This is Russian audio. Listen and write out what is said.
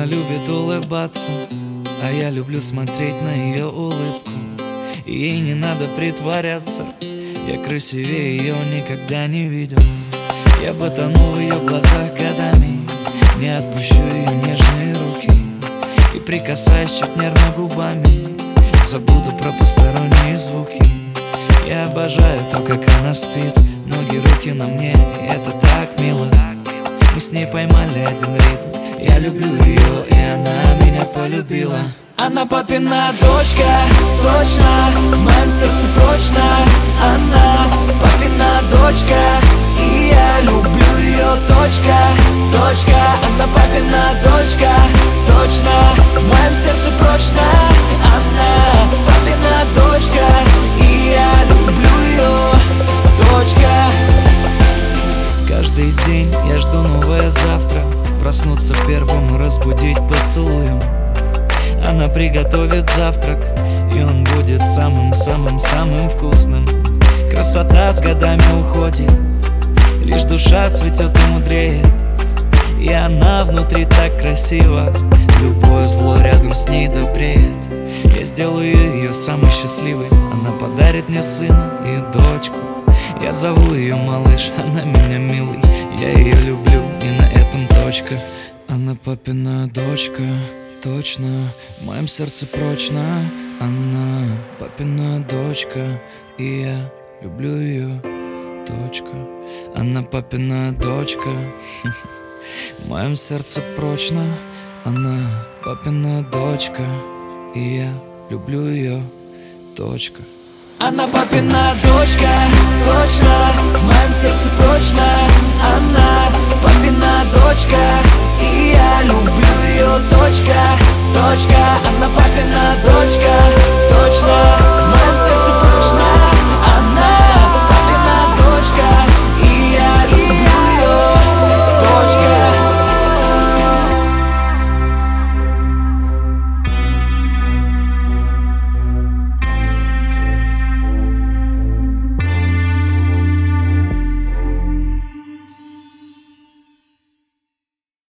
любит улыбаться, а я люблю смотреть на ее улыбку. Ей не надо притворяться, я красивее ее никогда не видел. Я бы тонул в ее глазах годами, не отпущу ее нежные руки. И прикасаясь чуть нервно губами, забуду про посторонние звуки. Я обожаю то, как она спит, ноги, руки на мне, и это так мило. Мы с ней поймали один ритм, я люблю ее, и она меня полюбила. Она папина дочка, точно, в моем сердце прочно. Она папина дочка, и я люблю ее, точка, точка. Она папина дочка, точно, в моем сердце прочно. Она папина дочка, и я люблю ее, точка. Каждый день я жду новое завтра, проснуться первым и разбудить поцелуем. Она приготовит завтрак, и он будет самым-самым-самым вкусным. Красота с годами уходит, лишь душа цветет и мудреет. И она внутри так красива, любое зло рядом с ней добреет. Я сделаю ее самой счастливой, она подарит мне сына и дочку. Я зову ее малыш, она меня милый, я ее люблю, и на этом точка. Она папина дочка, точно, в моем сердце прочно. Она папина дочка, и я люблю ее, точка. Она папина дочка, в моем сердце прочно. Она папина дочка, и я люблю ее, точка. Она папина дочка, точно, в моем сердце прочно. Она папина дочка, и я люблю ее, точка, точка. Она папина дочка, точно, в